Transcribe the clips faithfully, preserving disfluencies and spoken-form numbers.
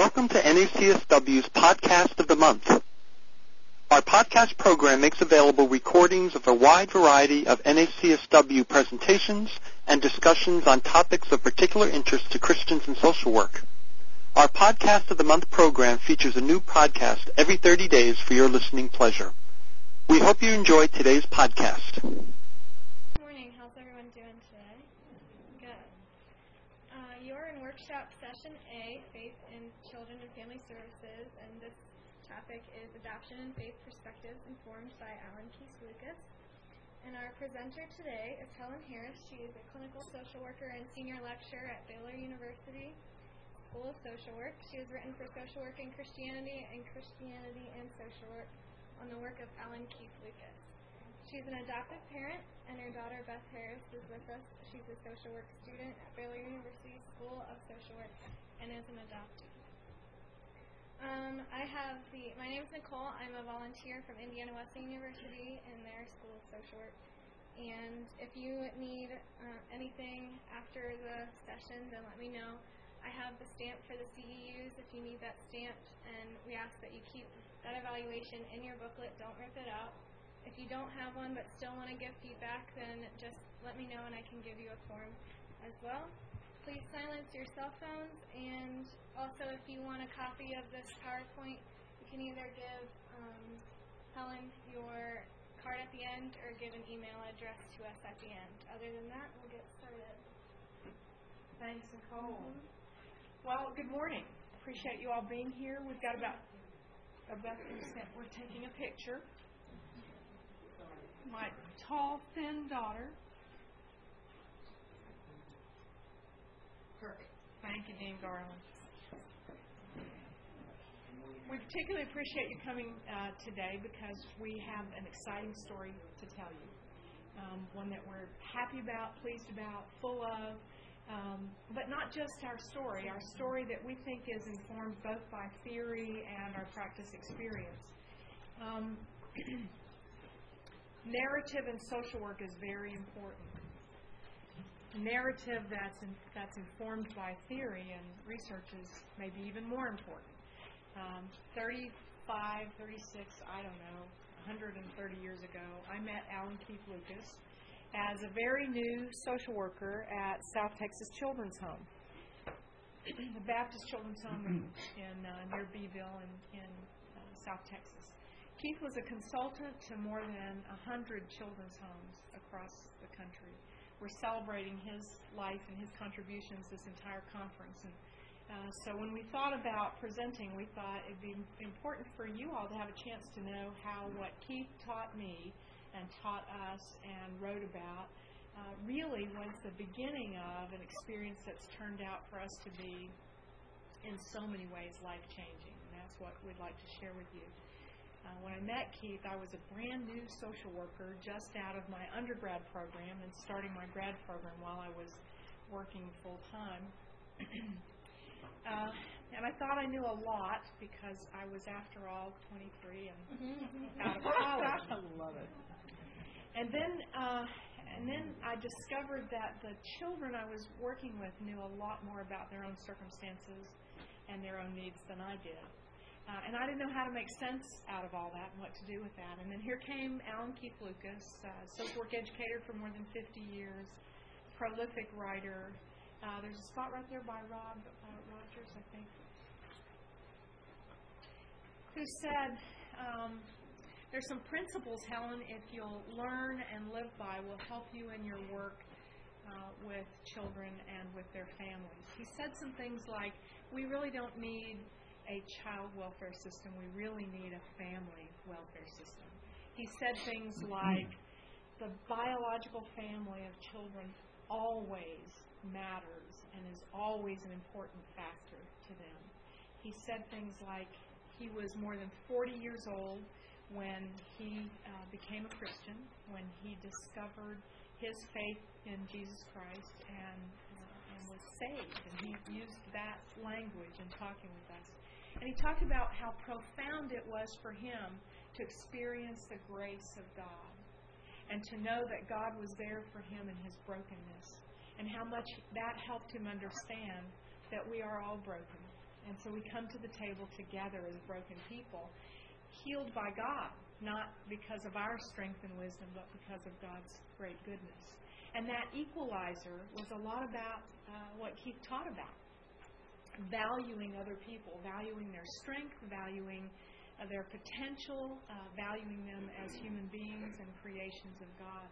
Welcome to N A C S W's Podcast of the Month. Our podcast program makes available recordings of a wide variety of N A C S W presentations and discussions on topics of particular interest to Christians in social work. Our Podcast of the Month program features a new podcast every thirty days for your listening pleasure. We hope you enjoyed today's podcast. Good morning. How's everyone doing today? Good. Uh, you're in workshop session A, Faith in Children and Family Services, and this topic is Adoption and Faith Perspectives, informed by Alan Keith Lucas. And our presenter today is Helen Harris. She is a clinical social worker and senior lecturer at Baylor University School of Social Work. She has written for Social Work and Christianity and Christianity and Social Work on the work of Alan Keith Lucas. She's an adoptive parent, and her daughter Beth Harris is with us. She's a social work student at Baylor University School of Social Work and is an adoptee. Um, I have the, my name is Nicole. I'm a volunteer from Indiana Wesleyan University in their School of Social Work. And if you need uh, anything after the session, then let me know. I have the stamp for the C E Us if you need that stamped, and we ask that you keep that evaluation in your booklet. Don't rip it out. If you don't have one but still want to give feedback, then just let me know and I can give you a form as well. Please silence your cell phones, and also if you want a copy of this PowerPoint, you can either give um, Helen your card at the end or give an email address to us at the end. Other than that, we'll get started. Thanks, Nicole. Mm-hmm. Well, good morning. Appreciate you all being here. We've got about about percent. We're taking a picture. My tall, thin daughter. Perfect. Thank you, Dean Garland. We particularly appreciate you coming uh, today because we have an exciting story to tell you. Um, one that we're happy about, pleased about, full of. Um, but not just our story, our story that we think is informed both by theory and our practice experience. Um, narrative in social work is very important. Narrative that's in, that's informed by theory and research is maybe even more important. Um, thirty-five, thirty-six, I don't know, one hundred thirty years ago, I met Alan Keith Lucas as a very new social worker at South Texas Children's Home, the Baptist Children's Home in, in uh, near Beeville in, in uh, South Texas. Keith was a consultant to more than one hundred children's homes across the country. We're celebrating his life and his contributions this entire conference. And uh, so when we thought about presenting, we thought it'd be important for you all to have a chance to know how what Keith taught me and taught us and wrote about uh, really was the beginning of an experience that's turned out for us to be in so many ways life-changing. And that's what we'd like to share with you. Uh, when I met Keith, I was a brand new social worker just out of my undergrad program and starting my grad program while I was working full-time. uh, and I thought I knew a lot because I was, after all, twenty-three and mm-hmm. out of college. I love it. And then, uh, and then I discovered that the children I was working with knew a lot more about their own circumstances and their own needs than I did. Uh, and I didn't know how to make sense out of all that and what to do with that. And then here came Alan Keith Lucas, uh, social work educator for more than fifty years, prolific writer. Uh, there's a spot right there by Rob uh, Rogers, I think, who said, um, there's some principles, Helen, if you'll learn and live by, will help you in your work uh, with children and with their families. He said some things like, we really don't need a child welfare system, we really need a family welfare system. He said things like, the biological family of children always matters and is always an important factor to them. He said things like, he was more than forty years old when he uh, became a Christian, when he discovered his faith in Jesus Christ and, uh, and was saved. And he used that language in talking with us. And he talked about how profound it was for him to experience the grace of God and to know that God was there for him in his brokenness, and how much that helped him understand that we are all broken And so we come to the table together as broken people, healed by God, not because of our strength and wisdom, but because of God's great goodness. And that equalizer was a lot about uh, what Keith taught about, valuing other people, valuing their strength, valuing uh, their potential, uh, valuing them as human beings and creations of God.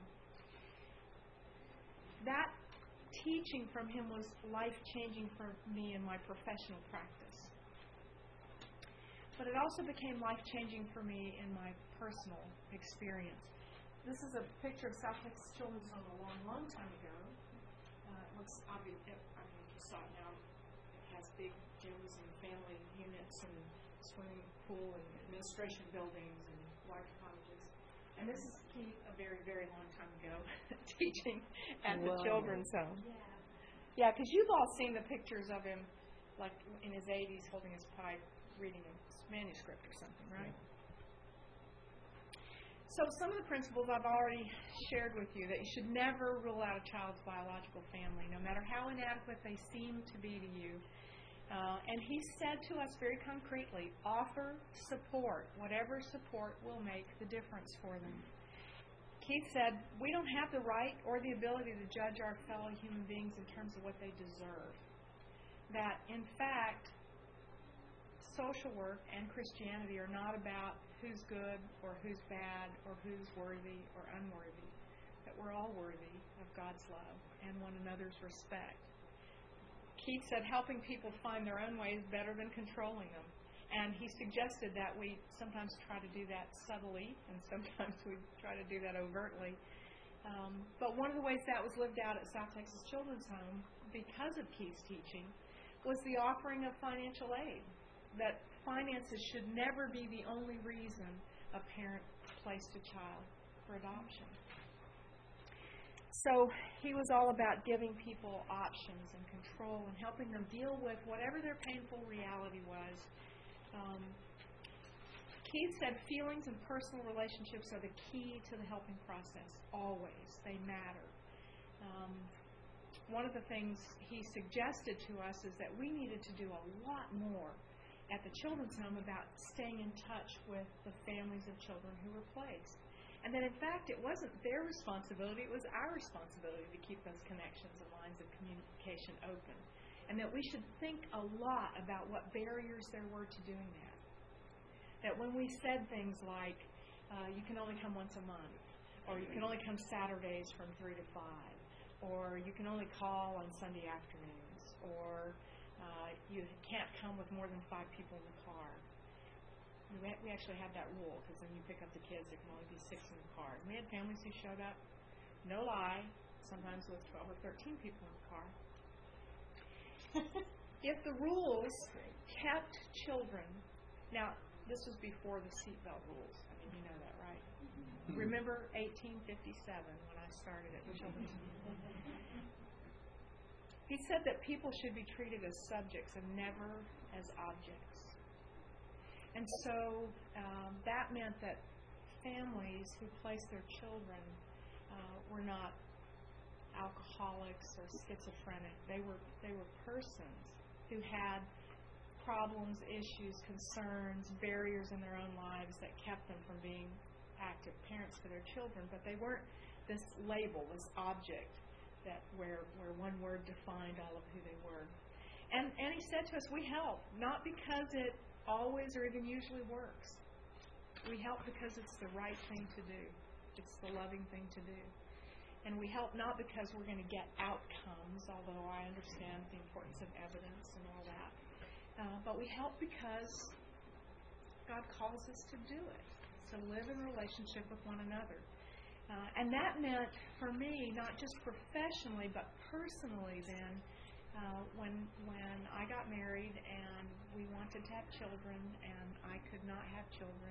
That teaching from him was life-changing for me in my professional practice. But it also became life-changing for me in my personal experience. This is a picture of South Texas Children's Home a long, long time ago. Uh, it looks obvious. I mean, if you saw it now, it has big gyms and family units and swimming pool and administration buildings and large cottages. And this is Keith a very, very long time ago teaching at Whoa. the children's home. Yeah, because you've all seen the pictures of him, like in his eighties, holding his pipe, reading a manuscript or something, right? So some of the principles I've already shared with you, that you should never rule out a child's biological family, no matter how inadequate they seem to be to you. Uh, and he said to us very concretely, offer support, whatever support will make the difference for them. Keith said, we don't have the right or the ability to judge our fellow human beings in terms of what they deserve. That, in fact, social work and Christianity are not about who's good or who's bad or who's worthy or unworthy. That we're all worthy of God's love and one another's respect. Keith said helping people find their own ways better than controlling them. And he suggested that we sometimes try to do that subtly, and sometimes we try to do that overtly. Um, but one of the ways that was lived out at South Texas Children's Home, because of Keith's teaching, was the offering of financial aid. That finances should never be the only reason a parent placed a child for adoption. So he was all about giving people options and control and helping them deal with whatever their painful reality was. Um, Keith said feelings and personal relationships are the key to the helping process, always. They matter. Um, one of the things he suggested to us is that we needed to do a lot more at the children's home about staying in touch with the families of children who were placed. And that, in fact, it wasn't their responsibility, it was our responsibility to keep those connections and lines of communication open. And that we should think a lot about what barriers there were to doing that. That when we said things like, uh, you can only come once a month, or you can only come Saturdays from three to five, or you can only call on Sunday afternoons, or uh, you can't come with more than five people in the car. We actually had that rule, because when you pick up the kids, there can only be six in the car. And we had families who showed up, no lie, sometimes with twelve or thirteen people in the car. If the rules kept children, now this was before the seatbelt rules. I mean, you know that, right? Mm-hmm. Remember eighteen fifty-seven when I started at the children's. He said that people should be treated as subjects and never as objects. And so um, that meant that families who placed their children uh, were not alcoholics or schizophrenic. They were they were persons who had problems, issues, concerns, barriers in their own lives that kept them from being active parents for their children. But they weren't this label, this object that where where one word defined all of who they were. And and he said to us, we help not because it always or even usually works. We help because it's the right thing to do. It's the loving thing to do. And we help not because we're going to get outcomes, although I understand the importance of evidence and all that. Uh, but we help because God calls us to do it, to live in relationship with one another. Uh, and that meant, for me, not just professionally, but personally then, Uh, when when I got married and we wanted to have children and I could not have children,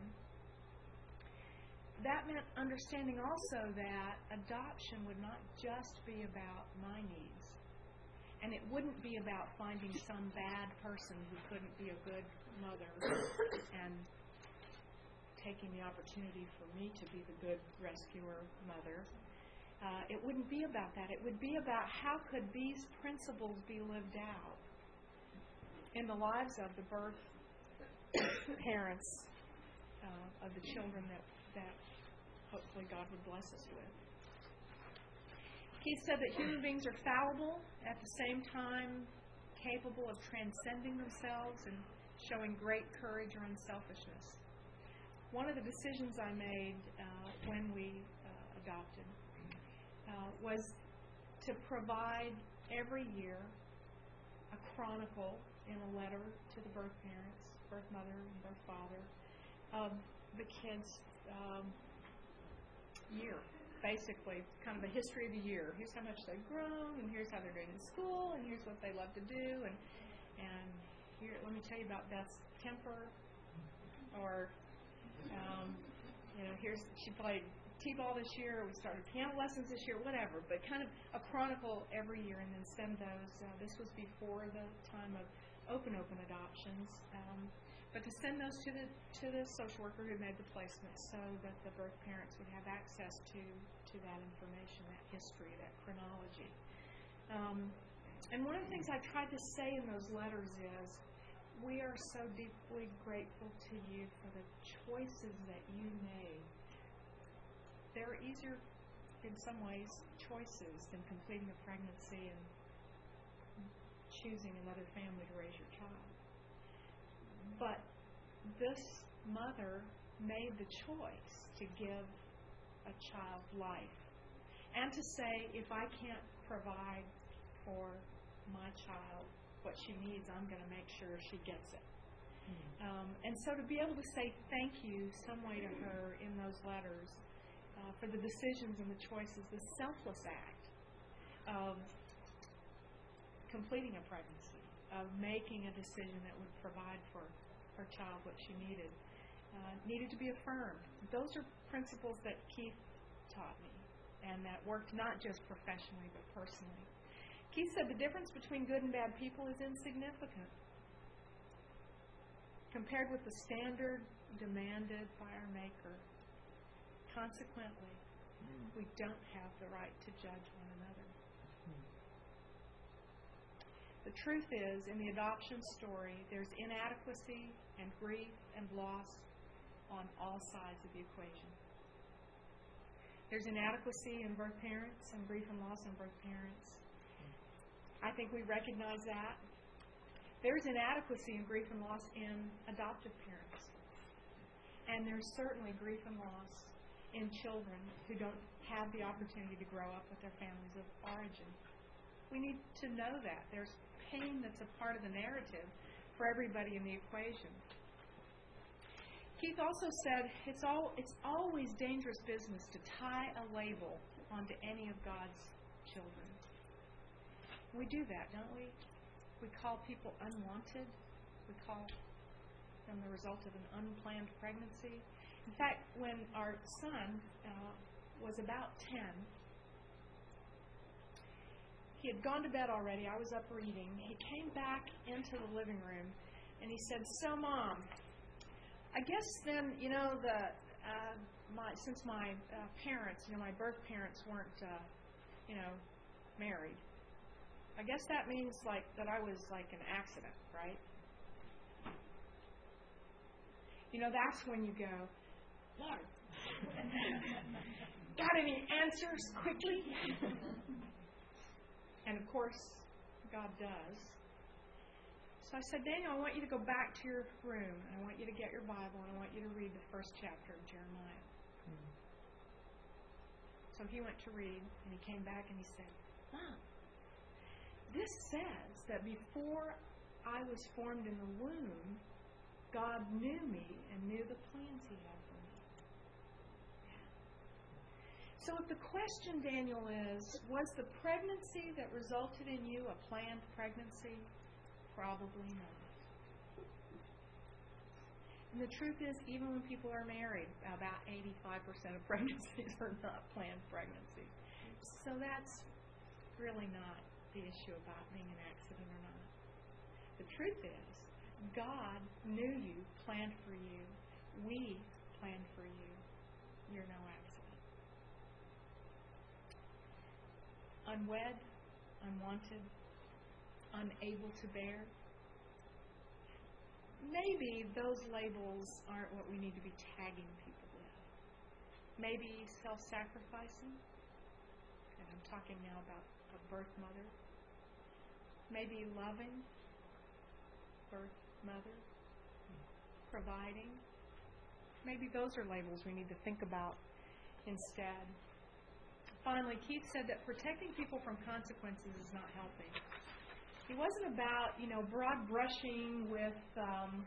that meant understanding also that adoption would not just be about my needs. And it wouldn't be about finding some bad person who couldn't be a good mother and taking the opportunity for me to be the good rescuer mother. Uh, it wouldn't be about that. It would be about how could these principles be lived out. in the lives of the birth parents uh, of the children that, that hopefully God would bless us with. Keith said that human beings are fallible, at the same time capable of transcending themselves and showing great courage or unselfishness. One of the decisions I made uh, when we uh, adopted uh, was to provide every year a chronicle in a letter to the birth parents, birth mother and birth father, of the kids' um, year. Basically, kind of a history of the year. Here's how much they've grown, and here's how they're doing in school, and here's what they love to do, and and here, let me tell you about Beth's temper, or um, you know, here's she played t-ball this year, we started piano lessons this year, whatever. But kind of a chronicle every year, and then send those. Uh, this was before the time of open open adoptions. Um, But to send those to the to the social worker who made the placement, so that the birth parents would have access to, to that information, that history, that chronology. Um, and one of the things I tried to say in those letters is, we are so deeply grateful to you for the choices that you made. They're easier, in some ways, choices than completing a pregnancy and choosing another family to raise your child. But this mother made the choice to give a child life and to say, if I can't provide for my child what she needs, I'm going to make sure she gets it. Mm-hmm. Um, and so to be able to say thank you some way to her in those letters uh, for the decisions and the choices, the selfless act of completing a pregnancy, of making a decision that would provide for her child what she needed, uh, needed to be affirmed. Those are principles that Keith taught me, and that worked not just professionally but personally. Keith said the difference between good and bad people is insignificant compared with the standard demanded by our Maker. Consequently, mm. we don't have the right to judge one another. The truth is, in the adoption story, there's inadequacy and grief and loss on all sides of the equation. There's inadequacy in birth parents and grief and loss in birth parents. I think we recognize that. There's inadequacy and grief and loss in adoptive parents. And there's certainly grief and loss in children who don't have the opportunity to grow up with their families of origin. We need to know that. There's pain that's a part of the narrative for everybody in the equation. Keith also said it's all it's always dangerous business to tie a label onto any of God's children. We do that, don't we? We call people unwanted. We call them the result of an unplanned pregnancy. In fact, when our son uh, was about ten, he had gone to bed already. I was up reading. He came back into the living room, and he said, "So, Mom, I guess then, you know, the uh, my since my uh, parents, you know, my birth parents weren't, uh, you know, married. I guess that means like that I was like an accident, right?" You know, that's when you go, "Lord, got any answers quickly?" And of course, God does. So I said, "Daniel, I want you to go back to your room, and I want you to get your Bible, and I want you to read the first chapter of Jeremiah." Mm-hmm. So he went to read, and he came back and he said, "Mom, this says that before I was formed in the womb, God knew me and knew the plans He had for me." So if the question, Daniel, is, was the pregnancy that resulted in you a planned pregnancy? Probably not. And the truth is, even when people are married, about eighty-five percent of pregnancies are not planned pregnancies. So that's really not the issue about being an accident or not. The truth is, God knew you, planned for you. We planned for you. You're no accident. Unwed, unwanted, unable to bear. maybe those labels aren't what we need to be tagging people with. Maybe self-sacrificing, and I'm talking now about a birth mother. Maybe loving, birth mother, providing. Maybe those are labels we need to think about instead. Finally, Keith said that protecting people from consequences is not helping. It wasn't about, you know, broad brushing with um,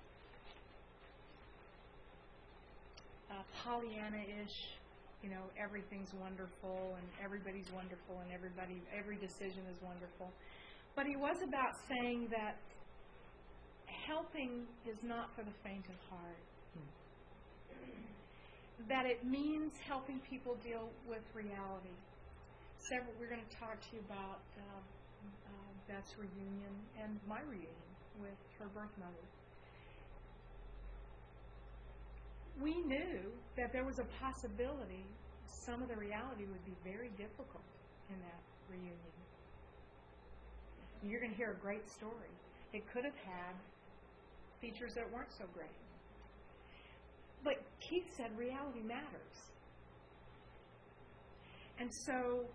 uh, Pollyanna-ish, you know, everything's wonderful and everybody's wonderful and everybody, every decision is wonderful. But he was about saying that helping is not for the faint of heart. That it means helping people deal with reality. Several, we're going to talk to you about uh, uh, Beth's reunion and my reunion with her birth mother. We knew that there was a possibility some of the reality would be very difficult in that reunion. And you're going to hear a great story. It could have had features that weren't so great. But Keith said reality matters. And so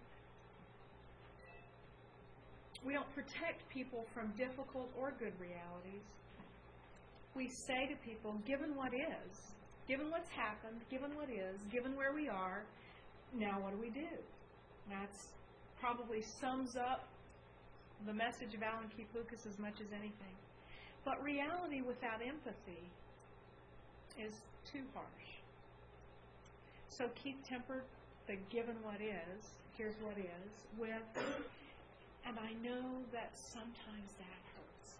we don't protect people from difficult or good realities. We say to people, given what is, given what's happened, given what is, given where we are, now what do we do? That's probably sums up the message of Alan Keith Lucas as much as anything. But reality without empathy is too harsh. So Keith tempered the given what is, here's what is, with, and I know that sometimes that hurts.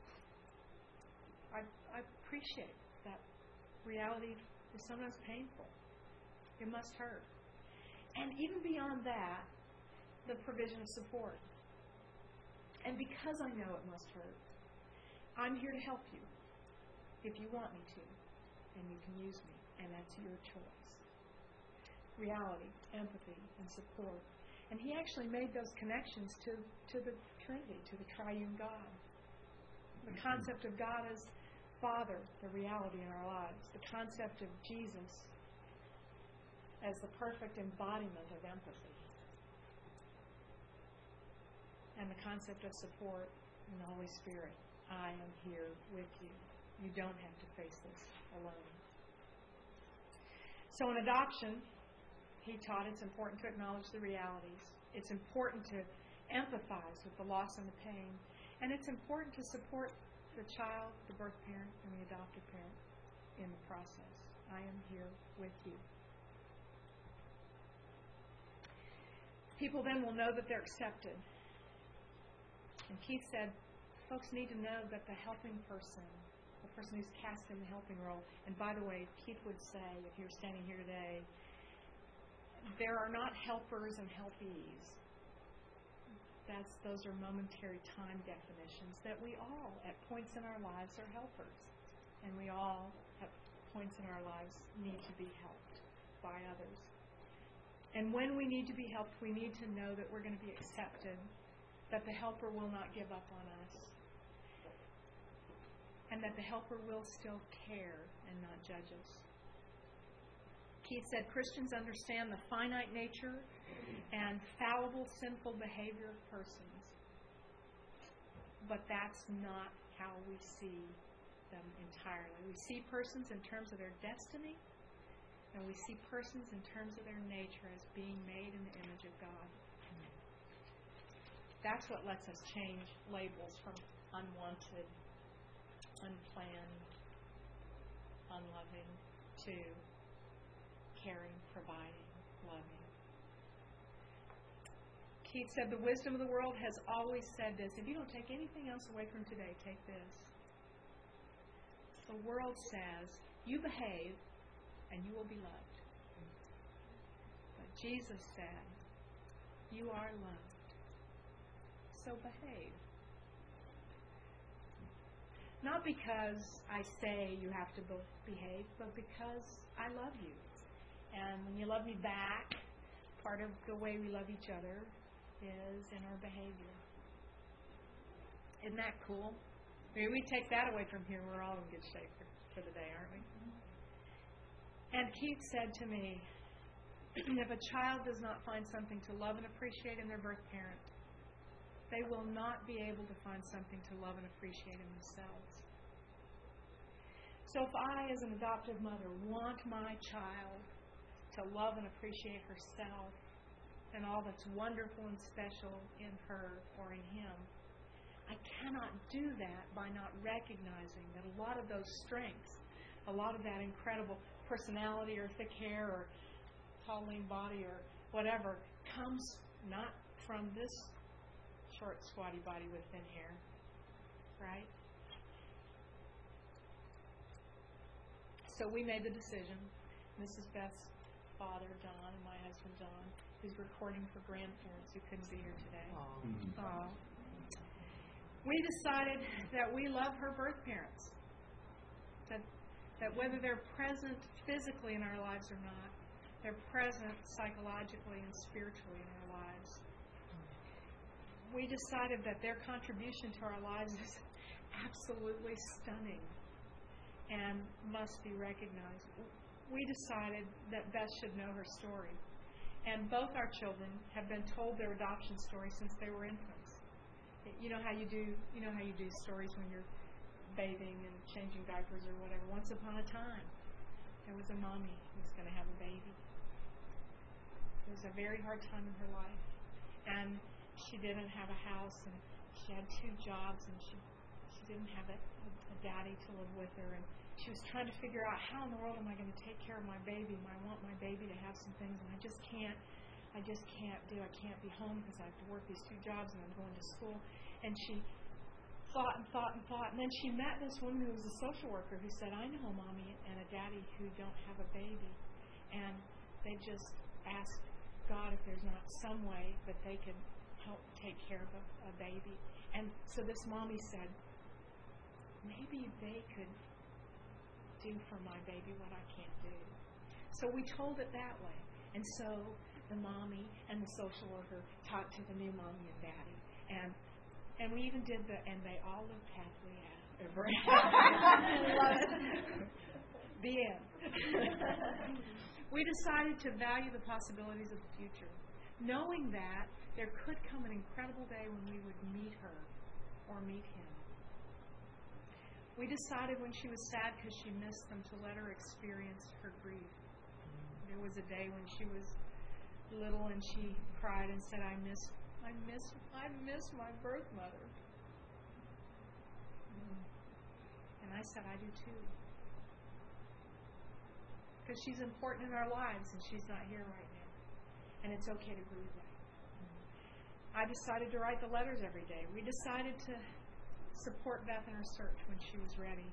I, I appreciate that reality is sometimes painful. It must hurt. And even beyond that, the provision of support. And because I know it must hurt, I'm here to help you if you want me to. And you can use me, and that's your choice. Reality, empathy, and support. And he actually made those connections to, to the Trinity, to the triune God. The concept of God as Father, the reality in our lives. The concept of Jesus as the perfect embodiment of empathy. And the concept of support in the Holy Spirit. I am here with you. You don't have to face this alone. So in adoption, he taught it's important to acknowledge the realities. It's important to empathize with the loss and the pain. And it's important to support the child, the birth parent, and the adopted parent in the process. I am here with you. People then will know that they're accepted. And Keith said, folks need to know that the helping person, the person who's cast in the helping role, and by the way, Keith would say, if you're standing here today, there are not helpers and helpees. That's, those are momentary time definitions that we all, at points in our lives, are helpers. And we all, at points in our lives, need to be helped by others. And when we need to be helped, we need to know that we're going to be accepted, that the helper will not give up on us, and that the helper will still care and not judge us. Keith said Christians understand the finite nature and fallible, sinful behavior of persons, but that's not how we see them entirely. We see persons in terms of their destiny, and we see persons in terms of their nature as being made in the image of God. That's what lets us change labels from unwanted, unplanned, unloving to caring, providing, loving. Keith said the wisdom of the world has always said this. If you don't take anything else away from today, take this. The world says, you behave and you will be loved. But Jesus said, you are loved. So behave. Not because I say you have to behave, but because I love you. And when you love me back, part of the way we love each other is in our behavior. Isn't that cool? Maybe we take that away from here, we're all in good shape for, for the day, aren't we? And Keith said to me, if a child does not find something to love and appreciate in their birth parent, they will not be able to find something to love and appreciate in themselves. So if I, as an adoptive mother, want my child to love and appreciate herself and all that's wonderful and special in her or in him, I cannot do that by not recognizing that a lot of those strengths, a lot of that incredible personality or thick hair or tall, lean body or whatever comes not from this short, squatty body with thin hair, right? So we made the decision. Missus Beth's father, Don, and my husband, John, who's recording for grandparents who couldn't be here today. Aww. Aww. We decided that we love her birth parents. That, that whether they're present physically in our lives or not, they're present psychologically and spiritually in our lives. We decided that their contribution to our lives is absolutely stunning and must be recognized. We decided that Beth should know her story. And both our children have been told their adoption story since they were infants. You know how you do you know how you do stories when you're bathing and changing diapers or whatever. Once upon a time, there was a mommy who was going to have a baby. It was a very hard time in her life. And she didn't have a house, and she had two jobs, and she she didn't have a, a daddy to live with her. And she was trying to figure out, how in the world am I going to take care of my baby? I want my baby to have some things, and I just can't. I just can't do. I can't be home because I have to work these two jobs, and I'm going to school. And she thought and thought and thought, and then she met this woman who was a social worker who said, I know a mommy and a daddy who don't have a baby, and they just asked God if there's not some way that they could help take care of a, a baby. And so this mommy said, maybe they could do for my baby what I can't do. So we told it that way. And so the mommy and the social worker talked to the new mommy and daddy. And and we even did the, and they all lived happily ever after. The end. We decided to value the possibilities of the future, knowing that there could come an incredible day when we would meet her or meet him. We decided when she was sad because she missed them to let her experience her grief. There was a day when she was little and she cried and said, I miss I miss I miss my birth mother. And I said, I do too. Because she's important in our lives and she's not here right now. And it's okay to grieve that. I decided to write the letters every day. We decided to support Beth in her search when she was ready.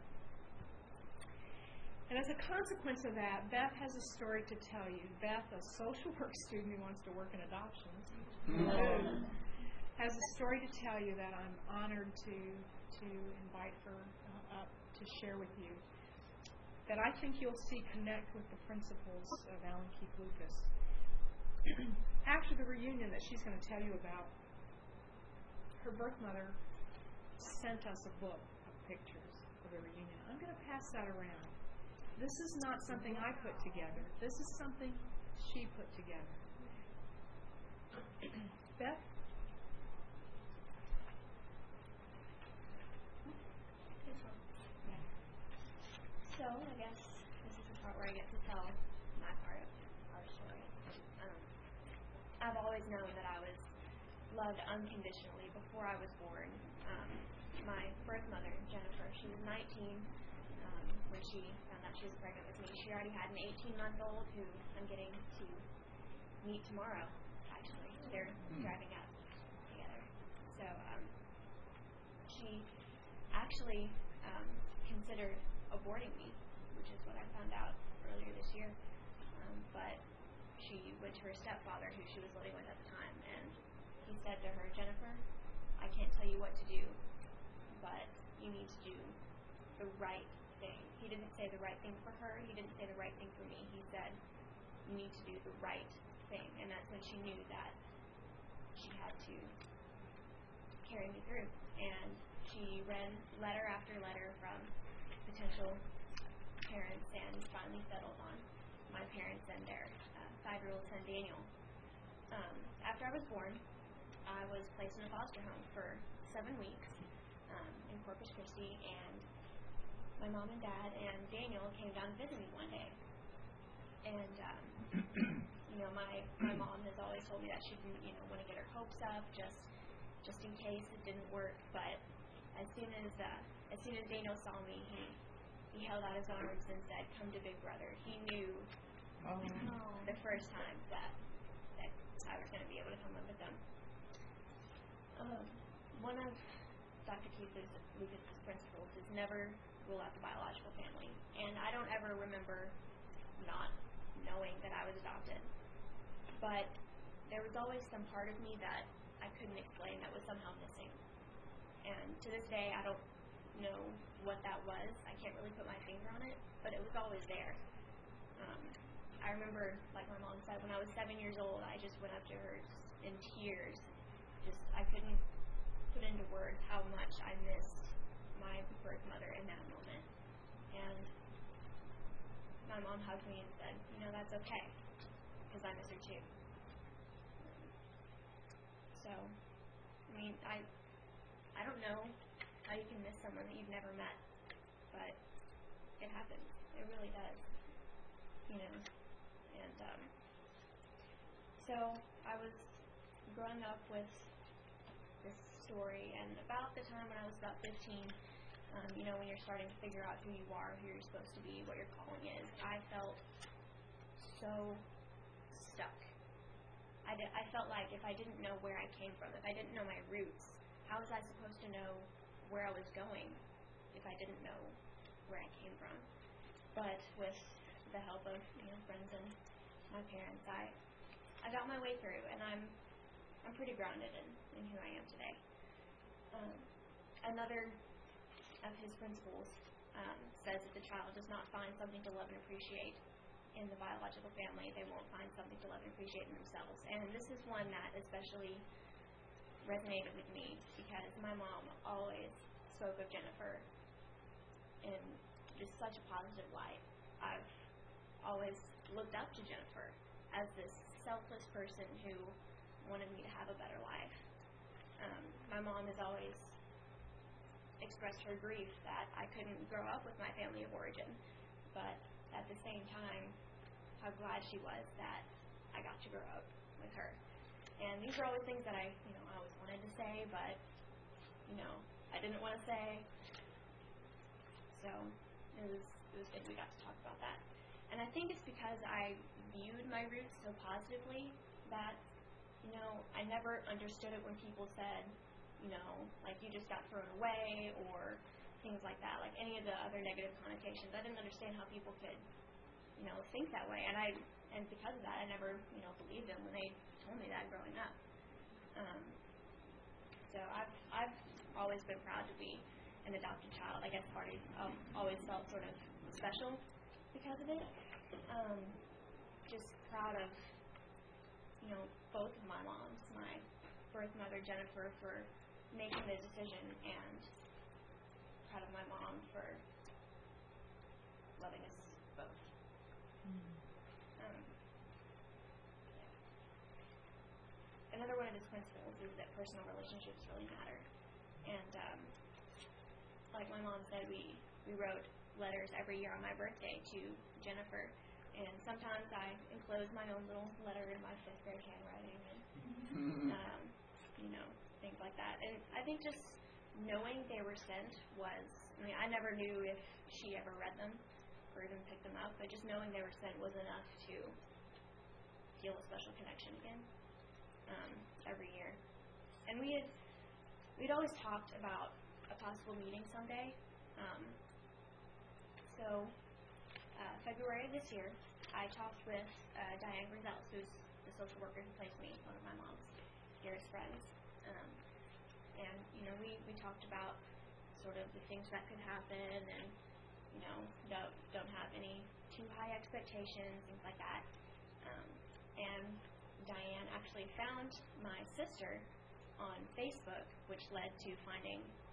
And as a consequence of that, Beth has a story to tell you. Beth, a social work student who wants to work in adoptions, mm-hmm. has a story to tell you that I'm honored to to invite her uh, up to share with you, that I think you'll see connect with the principles of Alan Keith Lucas. After the reunion that she's going to tell you about, her birth mother sent us a book of pictures of the reunion. I'm going to pass that around. This is not something I put together. This is something she put together. Beth? So, I guess this is the part where I get to tell my part of our story. Um, I've always known that I was loved unconditionally before I was born. Um, my birth mother, Jennifer, she was nineteen um, when she found out she was pregnant with me. She already had an eighteen-month-old who I'm getting to meet tomorrow, actually. They're mm. driving up together. So um, she actually um, considered aborting me, which is what I found out earlier this year. Um, but she went to her stepfather, who she was living with at the time, and he said to her, Jennifer, I can't tell you what to do, but you need to do the right thing. He didn't say the right thing for her. He didn't say the right thing for me. He said, you need to do the right thing. And that's when she knew that she had to carry me through. And she read letter after letter from potential parents and finally settled on my parents and their uh, five-year-old son, Daniel. Um, after I was born, I was placed in a foster home for seven weeks um, in Corpus Christi, and my mom and dad and Daniel came down to visit me one day. And, um, you know, my, my mom has always told me that she didn't, you know, want to get her hopes up just just in case it didn't work. But as soon as uh, as soon as Daniel saw me, he he held out his arms and said, "Come to Big Brother." He knew Oh. the first time that that I was going to be able to come live with them. Um, one of Doctor Keith's Lucas's principles is never rule out the biological family, and I don't ever remember not knowing that I was adopted. But there was always some part of me that I couldn't explain that was somehow missing. And to this day, I don't know what that was. I can't really put my finger on it, but it was always there. Um, I remember, like my mom said, when I was seven years old, I just went up to her in tears. Just, I couldn't put into words how much I missed my birth mother in that moment. And my mom hugged me and said, you know, that's okay, because I miss her too. So, I mean, I I don't know how you can miss someone that you've never met, but it happens. It really does. You know, and um, so I was growing up with this story, and about the time when I was about fifteen, um, you know, when you're starting to figure out who you are, who you're supposed to be, what your calling is, I felt so stuck. I, did, I felt like if I didn't know where I came from, if I didn't know my roots, how was I supposed to know where I was going if I didn't know where I came from? But with the help of, you know, friends and my parents, I I got my way through, and I'm I'm pretty grounded in, in who I am today. Um, another of his principles um, says if the child does not find something to love and appreciate in the biological family, they won't find something to love and appreciate in themselves. And this is one that especially resonated with me because my mom always spoke of Jennifer in just such a positive light. I've always looked up to Jennifer as this selfless person who wanted me to have a better life. Um, my mom has always expressed her grief that I couldn't grow up with my family of origin, but at the same time, how glad she was that I got to grow up with her. And these were always things that I, you know, I always wanted to say, but, you know, I didn't want to say. So it was, it was good we got to talk about that. And I think it's because I viewed my roots so positively that, you know, I never understood it when people said, you know, like you just got thrown away or things like that, like any of the other negative connotations. I didn't understand how people could, you know, think that way. And I, and because of that, I never, you know, believed them when they told me that growing up. Um, so I've, I've always been proud to be an adopted child. I guess part of um, always felt sort of special because of it. Um, just proud of, you know, both of my moms, my birth mother Jennifer for making the decision, and proud of my mom for loving us both. Mm. Um, another one of his principles is that personal relationships really matter. And um, like my mom said, we, we wrote letters every year on my birthday to Jennifer. And sometimes I enclose my own little letter in my fifth grade handwriting and, um, you know, things like that. And I think just knowing they were sent was, I mean, I never knew if she ever read them or even picked them up, but just knowing they were sent was enough to feel a special connection again um, every year. And we had, we'd always talked about a possible meeting someday. Um, so uh, February of this year, I talked with uh, Diane Grisels, who's the social worker who placed me, one of my mom's dearest friends. Um, and, you know, we, we talked about sort of the things that could happen and, you know, don't, don't have any too high expectations, things like that. Um, and Diane actually found my sister on Facebook, which led to finding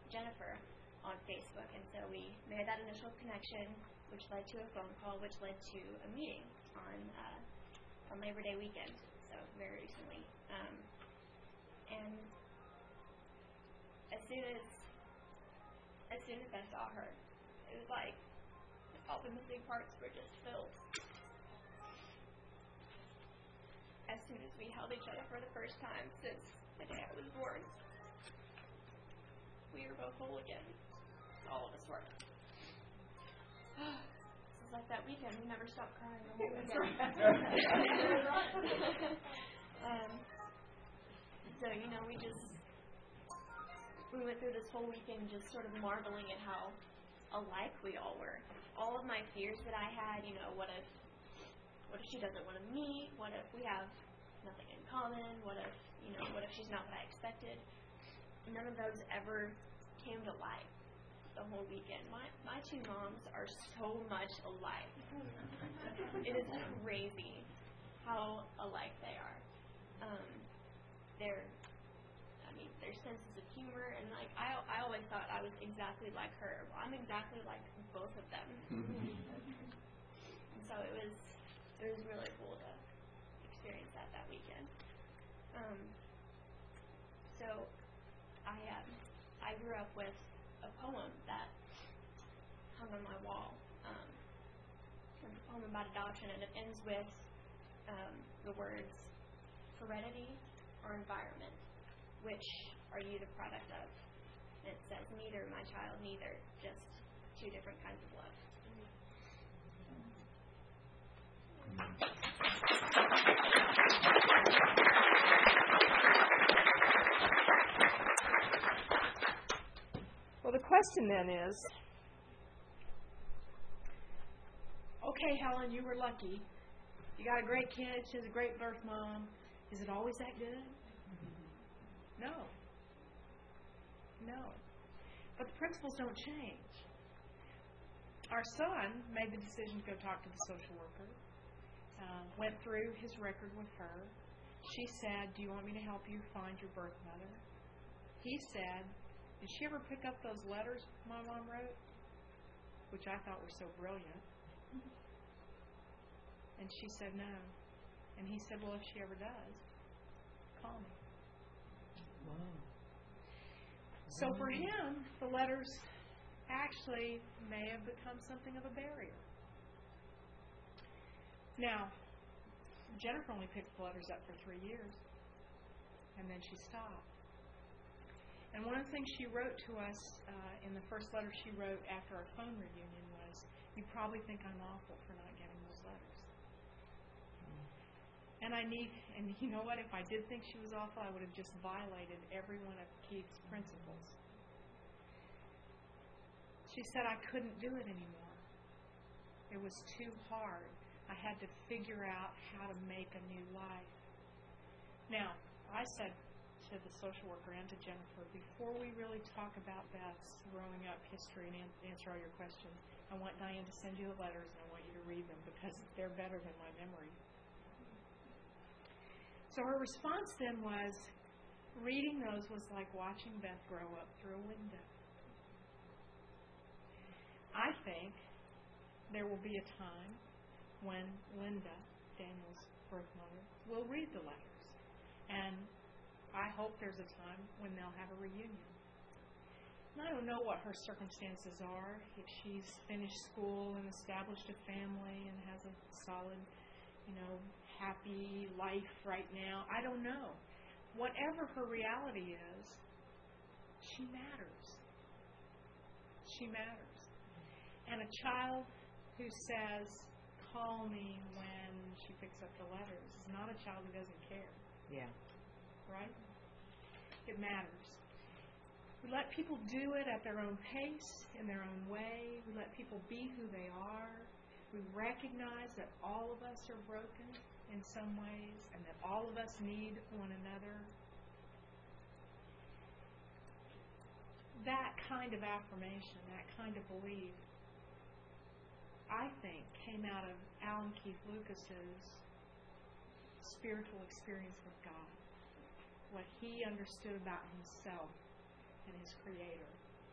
Jennifer on Facebook, and so we made that initial connection, which led to a phone call, which led to a meeting on uh, on Labor Day weekend, so very recently. Um, and as soon as as soon as I saw her, it was like all the missing parts were just filled. As soon as we held each other for the first time since the day I was born, we were both whole again. All of us were. It's like that weekend. We never stopped crying the whole weekend. um, so, you know, we just, we went through this whole weekend just sort of marveling at how alike we all were. All of my fears that I had, you know, what if, what if she doesn't want to meet? What if we have nothing in common? What if, you know, what if she's not what I expected? None of those ever came to light the whole weekend. My my two moms are so much alike. It is crazy how alike they are. Um, they're, I mean, their senses of humor, and like I I always thought I was exactly like her. Well, I'm exactly like both of them. And so it was it was really cool to experience that that weekend. Um, so I um, I grew up with a poem that hung on my wall. Um, it's a poem about adoption, and it ends with um, the words heredity or environment. Which are you the product of? And it says neither, my child, neither. Just two different kinds of love. Well, the question then is, okay, Helen, you were lucky. You got a great kid. She has a great birth mom. Is it always that good? No. No. But the principles don't change. Our son made the decision to go talk to the social worker, uh, went through his record with her. She said, do you want me to help you find your birth mother? He said, did she ever pick up those letters my mom wrote? Which I thought were so brilliant. And she said no. And he said, well, if she ever does, call me. Wow. So for him, the letters actually may have become something of a barrier. Now, Jennifer only picked the letters up for three years, and then she stopped. And one of the things she wrote to us uh, in the first letter she wrote after our phone reunion was, you probably think I'm awful for not getting those letters. And I need, and you know what, if I did think she was awful, I would have just violated every one of Keith's principles. She said I couldn't do it anymore. It was too hard. I had to figure out how to make a new life. Now, I said to the social worker and to Jennifer, before we really talk about Beth's growing up history and an- answer all your questions, I want Diane to send you the letters and I want you to read them because they're better than my memory. So her response then was, reading those was like watching Beth grow up through a window. I think there will be a time when Linda, Daniel's birth mother, will read the letters. And I hope there's a time when they'll have a reunion. And I don't know what her circumstances are, if she's finished school and established a family and has a solid, you know, happy life right now. I don't know. Whatever her reality is, she matters. She matters. And a child who says, call me when she picks up the letters is not a child who doesn't care. Yeah. Right? It matters. We let people do it at their own pace, in their own way. We let people be who they are. We recognize that all of us are broken in some ways and that all of us need one another. That kind of affirmation, that kind of belief, I think, came out of Alan Keith Lucas's spiritual experience with God. What he understood about himself and his Creator.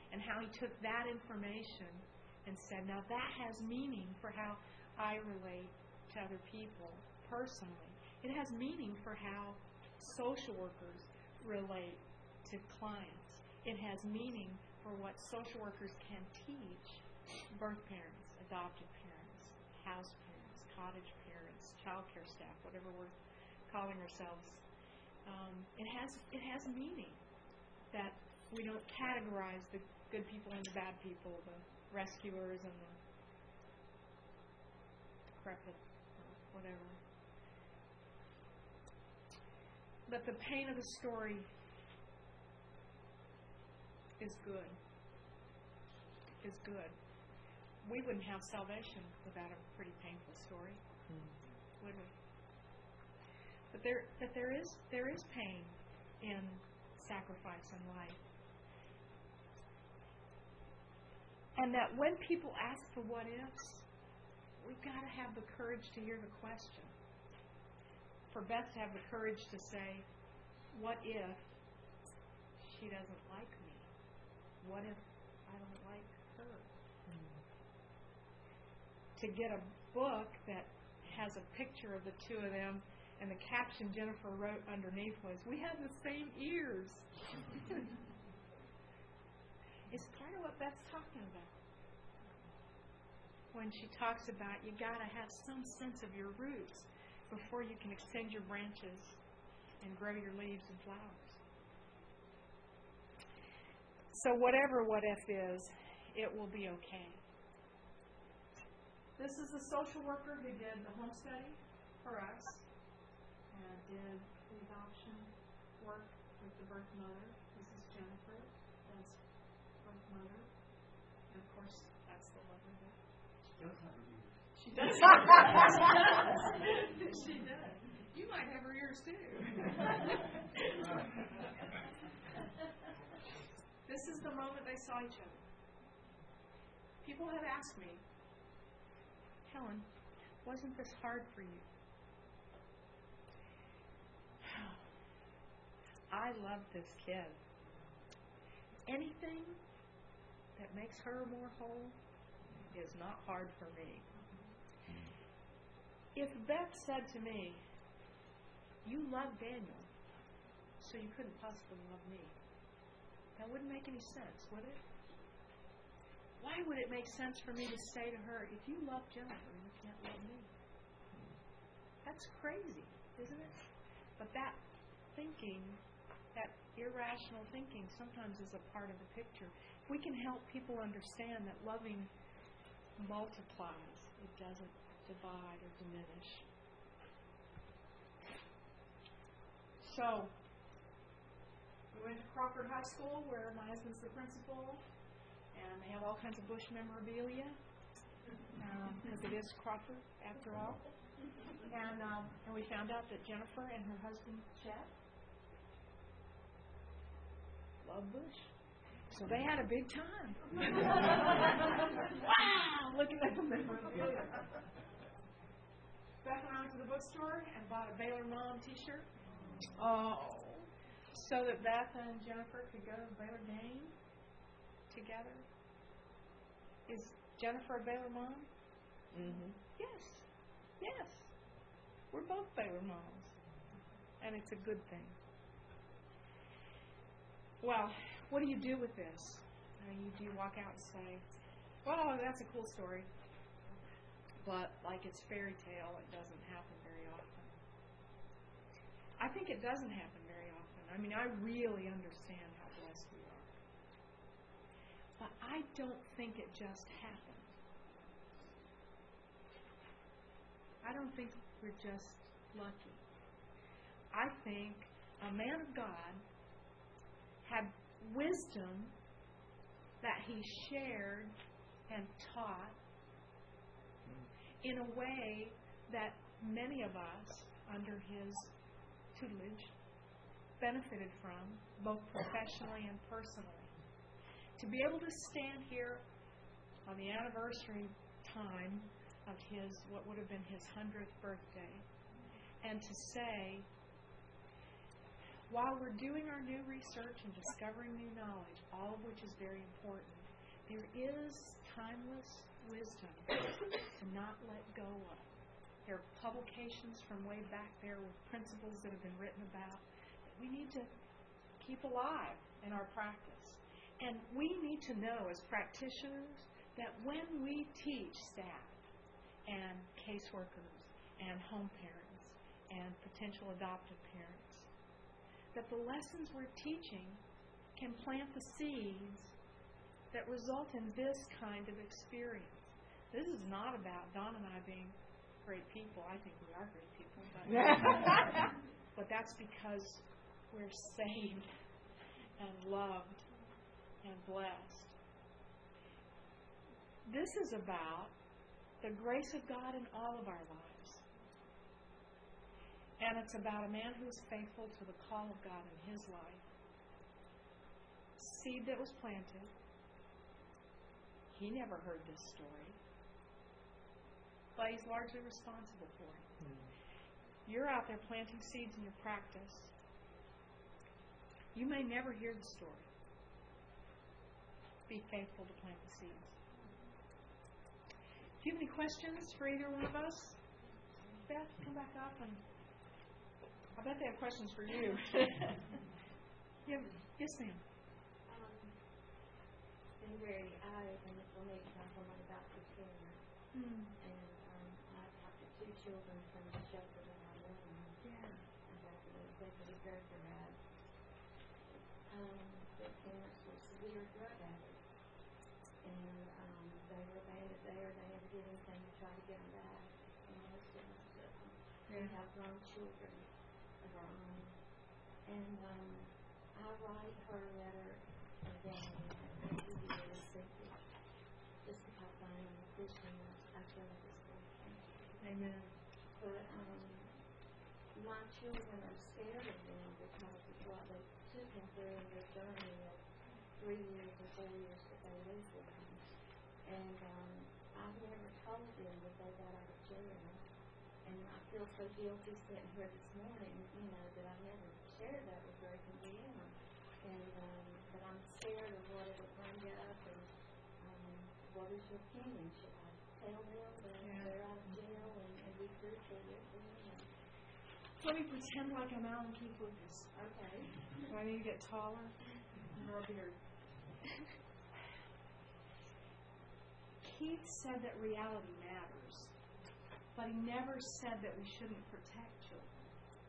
and how he took that information and said, now that has meaning for how I relate to other people personally. It has meaning for how social workers relate to clients. It has meaning for what social workers can teach birth parents, adoptive parents, house parents, cottage parents, child care staff, whatever we're calling ourselves. Um, it has it has meaning that we don't categorize the good people and the bad people, the rescuers and the decrepit, or whatever. But the pain of the story is good. Is good. We wouldn't have salvation without a pretty painful story, mm-hmm. would we? But there, but there is there is pain in sacrifice and life. And that when people ask for what ifs, we've got to have the courage to hear the question. For Beth to have the courage to say, what if she doesn't like me? What if I don't like her? Mm-hmm. To get a book that has a picture of the two of them, and the caption Jennifer wrote underneath was, we have the same ears. It's part of what Beth's talking about. When she talks about you got to have some sense of your roots before you can extend your branches and grow your leaves and flowers. So whatever what if is, it will be okay. This is a social worker who did the home study for us and did the adoption work with the birth mother. This is Jennifer, that's birth mother. And of course, that's the lover that she does. She does. You might have her ears too. This is the moment they saw each other. People have asked me, Helen, wasn't this hard for you? I love this kid. Anything that makes her more whole is not hard for me. If Beth said to me, you love Daniel, so you couldn't possibly love me, that wouldn't make any sense, would it? Why would it make sense for me to say to her, if you love Jennifer, you can't love me? That's crazy, isn't it? But that thinking, that irrational thinking sometimes is a part of the picture. If we can help people understand that loving multiplies, it doesn't divide or diminish. So, we went to Crawford High School, where my husband's the principal, and they have all kinds of Bush memorabilia, because um, it is Crawford, after all. And, um, and we found out that Jennifer and her husband, Chet, love Bush. So they had a big time. Wow! Looking at the memorabilia. Beth and I went to the bookstore and bought a Baylor Mom t-shirt. Oh. So that Beth and Jennifer could go to the Baylor game together. Is Jennifer a Baylor mom? Mm-hmm. Yes. Yes. We're both Baylor moms. And it's a good thing. Well, what do you do with this? Uh, you, do you walk out and say, well, that's a cool story, but like it's fairy tale, it doesn't happen very often. I think it doesn't happen very often. I mean, I really understand how blessed we are. But I don't think it just happened. I don't think we're just lucky. I think a man of God had wisdom that he shared and taught in a way that many of us, under his tutelage, benefited from, both professionally and personally. To be able to stand here on the anniversary time of his, what would have been his hundredth birthday, and to say, while we're doing our new research and discovering new knowledge, all of which is very important, there is timeless wisdom to not let go of. There are publications from way back there with principles that have been written about that we need to keep alive in our practice. And we need to know as practitioners that when we teach staff and caseworkers and home parents and potential adoptive parents, that the lessons we're teaching can plant the seeds that result in this kind of experience. This is not about Don and I being great people. I think we are great people, but, but that's because we're saved and loved and blessed. This is about the grace of God in all of our lives. And it's about a man who is faithful to the call of God in his life. Seed that was planted. He never heard this story, but he's largely responsible for it. Mm-hmm. You're out there planting seeds in your practice. You may never hear the story. Be faithful to plant the seeds. Do you have any questions for either one of us? Beth, come back up, and I bet they have questions for you. you have, yes, ma'am. Um, been very eye-opening for me to have someone about this care. Mm. And um, I've talked to two children from the shelter that I live in. Yeah. About the executive director had. Um, their parents were severe drug addicts. And um, they were abandoned there. They never did anything to try to get them back. And most of them, we have grown children of our own. And um, I write her a letter again every year simply just because I am a Christian. I feel like it's working. Amen. But um, my children are scared of them because of what they took them through in their journey of three years or four years that they lived with them. And um, I've never told them that they got out of jail. And I feel so guilty sitting here this morning, you know, that I never shared that with Greg and Deanna. And um, but I'm scared of what it will bring up. And um, what is your opinion? Should I tell them that yeah. they're out of jail and, and be spiritual with them? And let me pretend like I'm Alan Keith Lucas. Okay. Do I need to get taller? Or a beard? Keith said that reality matters, but he never said that we shouldn't protect children.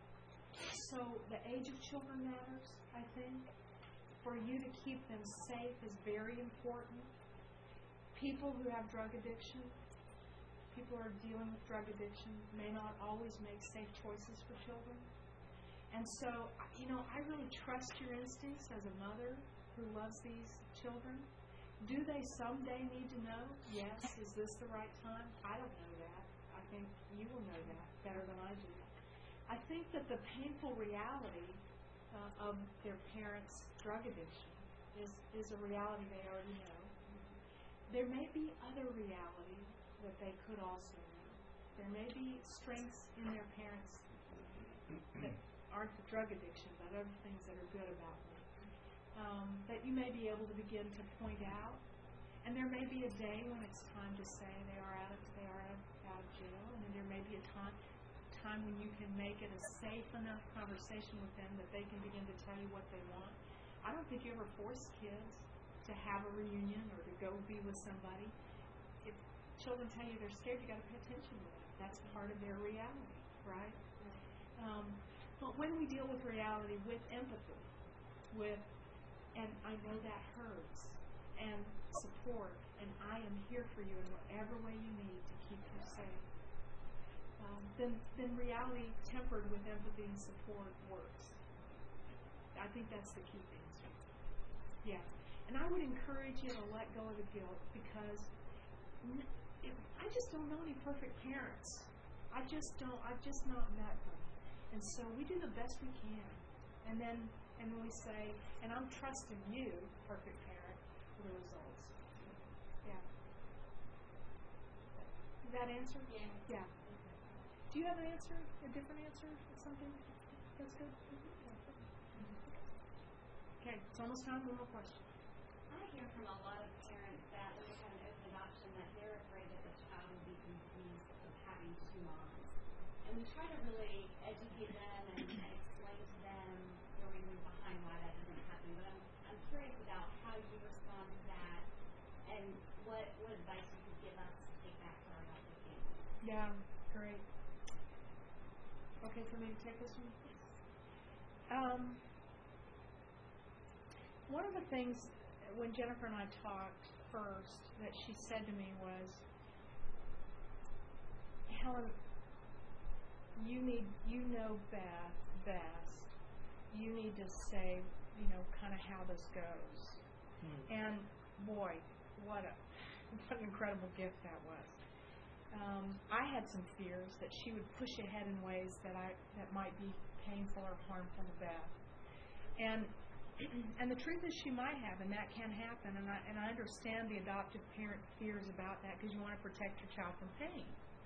So the age of children matters, I think. For you to keep them safe is very important. People who have drug addiction, people who are dealing with drug addiction, may not always make safe choices for children. And so, you know, I really trust your instincts as a mother who loves these children. Do they someday need to know, yes, is this the right time? I don't know that. I think you will know that better than I do. I think that the painful reality uh, of their parents' drug addiction is, is a reality they already know. There may be other reality that they could also know. There may be strengths in their parents that aren't the drug addiction, but other things that are good about them. Um, that you may be able to begin to point out, and there may be a day when it's time to say they are out of they are out of, out of jail, and then there may be a time time when you can make it a safe enough conversation with them that they can begin to tell you what they want. I don't think you ever force kids to have a reunion or to go be with somebody. If children tell you they're scared, you got to pay attention to that. That's part of their reality, right? Um, but when we deal with reality with empathy, with and I know that hurts, and support, and I am here for you in whatever way you need to keep you safe, um, then, then reality tempered with empathy and support works. I think that's the key thing. Yeah. And I would encourage you to let go of the guilt, because if, I just don't know any perfect parents. I just don't, I've just not met them. And so we do the best we can. And then And then we say, and I'm trusting you, perfect parent, for the results. Yeah. Does that answer? Yeah. Yeah. Do you have an answer? A different answer? Something that's good? Okay, it's almost time for one more question. I hear from a lot of parents that when they have an open adoption that they're afraid that the child will be confused of having two moms. And we try to really educate them and, and explain to them the reason behind why that doesn't happen. But I'm, I'm curious about how you respond to that and what, what advice you could give us to take back to our adopted families. Yeah, great. Okay, for me to take this one? Um, one of the things when Jennifer and I talked first that she said to me was, Helen, you need, you know Beth best. You need to say, you know, kind of how this goes. Hmm. And boy, what a what an incredible gift that was. Um, I had some fears that she would push ahead in ways that I that might be painful or harmful to Beth. And and the truth is she might have, and that can happen. And I and I understand the adoptive parent fears about that because you want to protect your child from pain.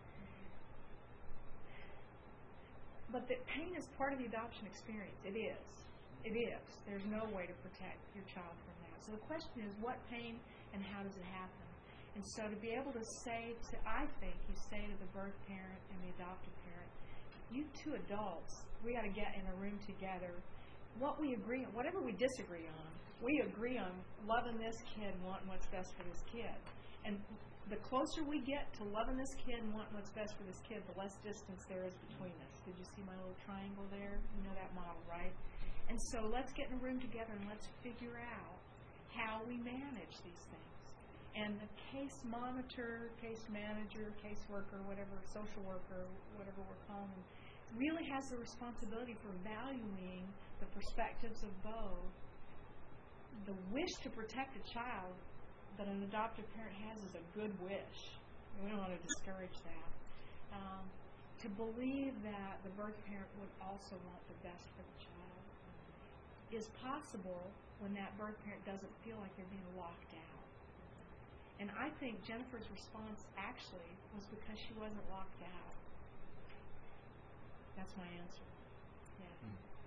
But that pain is part of the adoption experience. It is. It is. There's no way to protect your child from that. So the question is, what pain and how does it happen? And so to be able to say to, I think you say to the birth parent and the adoptive parent, you two adults, we got to get in a room together. What we agree on, whatever we disagree on, we agree on loving this kid and wanting what's best for this kid. And the closer we get to loving this kid and wanting what's best for this kid, the less distance there is between us. Did you see my little triangle there? You know that model, right? And so let's get in a room together and let's figure out how we manage these things. And the case monitor, case manager, case worker, whatever, social worker, whatever we're calling them, really has the responsibility for valuing the perspectives of both. The wish to protect a child that an adoptive parent has is a good wish. We don't want to discourage that. Um, to believe that the birth parent would also want the best for the child is possible when that birth parent doesn't feel like they're being locked out. And I think Jennifer's response actually was because she wasn't locked out. That's my answer. Yeah.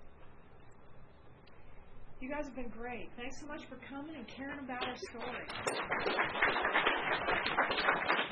You guys have been great. Thanks so much for coming and caring about our story.